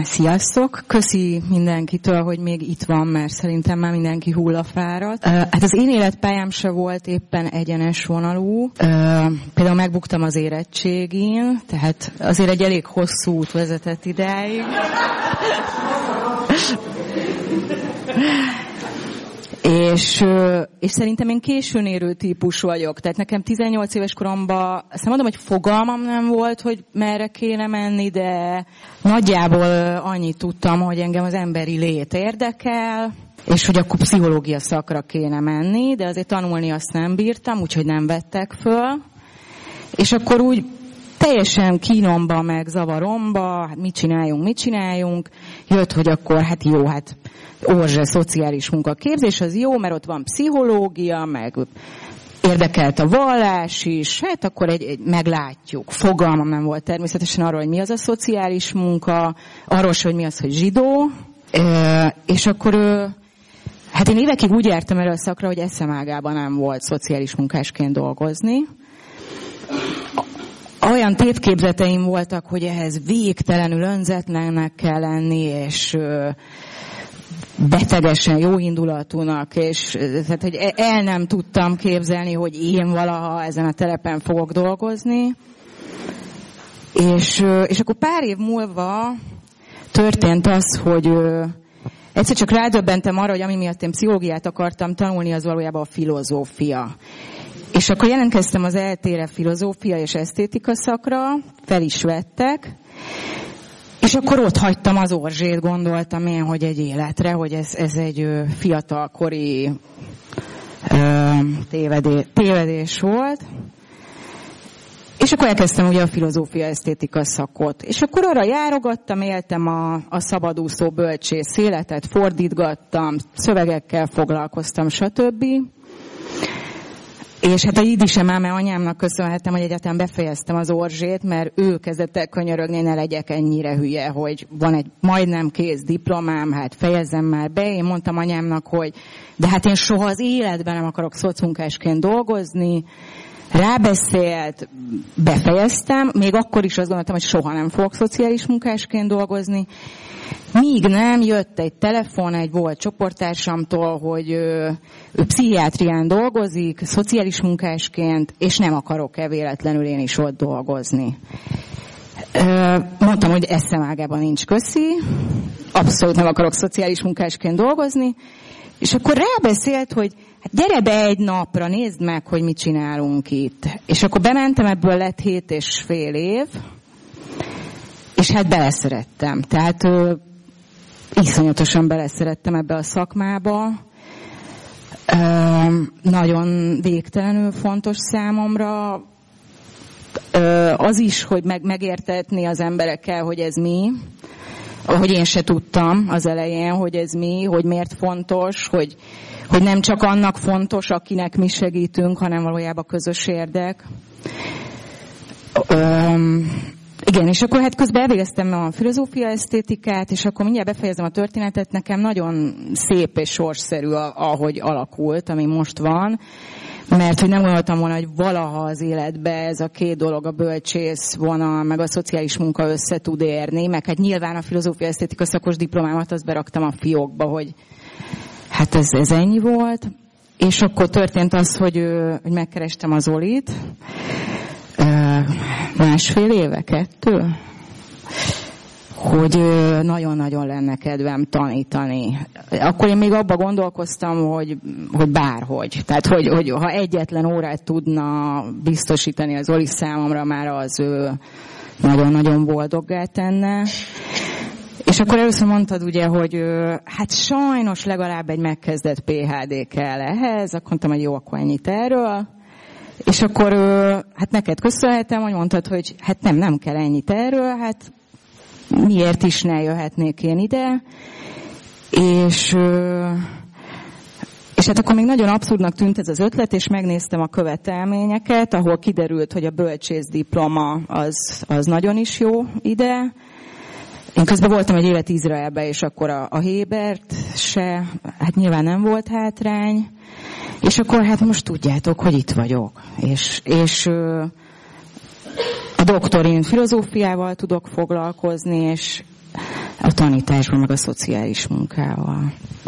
Sziasztok! Köszi mindenkitől, hogy még itt van, mert szerintem már mindenki hullafáradt. Hát az én életpályám se volt éppen egyenes vonalú. Például megbuktam az érettségén, tehát azért egy elég hosszú út vezetett idáig. És szerintem én későn érő típus vagyok. Tehát nekem 18 éves koromban, azt mondom, hogy fogalmam nem volt, hogy merre kéne menni, de nagyjából annyit tudtam, hogy engem az emberi lét érdekel, és hogy akkor pszichológia szakra kéne menni, de azért tanulni azt nem bírtam, úgyhogy nem vettek föl. És akkor úgy teljesen kínomba, meg zavaromba, hát mit csináljunk, jött, hogy akkor hát jó, hát Orzse szociális munkaképzés, az jó, mert ott van pszichológia, meg érdekelt a vallás is, hát akkor meglátjuk. Fogalmam nem volt természetesen arról, hogy mi az a szociális munka, arról sem, hogy mi az, hogy zsidó, és akkor hát én évekig úgy jártam erre a szakra, hogy eszemágában nem volt szociális munkásként dolgozni. Olyan tévképzeteim voltak, hogy ehhez végtelenül önzetlennek kell lenni, és betegesen jóindulatúnak, és tehát, hogy el nem tudtam képzelni, hogy én valaha ezen a telepen fogok dolgozni. És akkor pár év múlva történt az, hogy egyszer csak rádöbbentem arra, hogy ami miatt én pszichológiát akartam tanulni, az valójában a filozófia. És akkor jelentkeztem az ELTE-re filozófia és esztétika szakra, fel is vettek, és akkor ott hagytam az Orzsét, gondoltam én, hogy egy életre, hogy ez egy fiatalkori tévedés volt. És akkor elkezdtem ugye a filozófia esztétika szakot. És akkor arra járogattam, éltem a szabadúszó bölcsész életet, fordítgattam, szövegekkel foglalkoztam, stb. És hát a jiddisem áme anyámnak köszönhetem, hogy egyáltalán befejeztem az Orzsét, mert ő kezdett el könyörögni, ne legyek ennyire hülye, hogy van egy majdnem kész diplomám, hát fejezzem már be. Én mondtam anyámnak, hogy de hát én soha az életben nem akarok szocmunkásként dolgozni. Rábeszélt, befejeztem, még akkor is azt gondoltam, hogy soha nem fogok szociális munkásként dolgozni. Míg nem, jött egy telefon egy volt csoporttársamtól, hogy ő pszichiátrián dolgozik, szociális munkásként, és nem akarok-e véletlenül én is ott dolgozni. Mondtam, hogy eszemágában nincs köszi, abszolút nem akarok szociális munkásként dolgozni, és akkor rábeszélt, hogy hát gyere be egy napra, nézd meg, hogy mit csinálunk itt. És akkor bementem, ebből lett 7,5 év, és hát beleszerettem. Tehát iszonyatosan beleszerettem ebbe a szakmába. Nagyon végtelenül fontos számomra. Az is, hogy megértetni az emberekkel, hogy ez mi. Hogy én se tudtam az elején, hogy ez mi, hogy miért fontos, hogy nem csak annak fontos, akinek mi segítünk, hanem valójában közös érdek. Igen, és akkor hát közben elvégeztem a filozófia esztétikát, és akkor mindjárt befejezem a történetet. Nekem nagyon szép és sorsszerű, ahogy alakult, ami most van. Mert hogy nem gondoltam volna, hogy valaha az életbe ez a két dolog, a bölcsész vonal, meg a szociális munka össze tud érni, meg hát nyilván a filozófia esztétika szakos diplomámat azt beraktam a fiókba, hogy hát ez ennyi volt. És akkor történt az, hogy megkerestem az Zolit, 1,5 éve, 2, hogy nagyon-nagyon lenne kedvem tanítani. Akkor én még abba gondolkoztam, hogy bárhogy. Tehát, hogy ha egyetlen órát tudna biztosítani az Zoli számomra, már az nagyon-nagyon boldoggá tenne. És akkor először mondtad ugye, hogy hát sajnos legalább egy megkezdett PhD kell ehhez. Akkor mondtam, hogy jó, akkor ennyit erről. És akkor hát neked köszönhetem, hogy mondtad, hogy hát nem kell ennyit erről, hát miért is ne jöhetnék én ide, és hát akkor még nagyon abszurdnak tűnt ez az ötlet, és megnéztem a követelményeket, ahol kiderült, hogy a bölcsész diploma az nagyon is jó ide. Én közben voltam egy évet Izraelbe, és akkor a Hébert se, hát nyilván nem volt hátrány, és akkor hát most tudjátok, hogy itt vagyok, és a doktorin filozófiával tudok foglalkozni, és tanításban, meg a szociális munkával.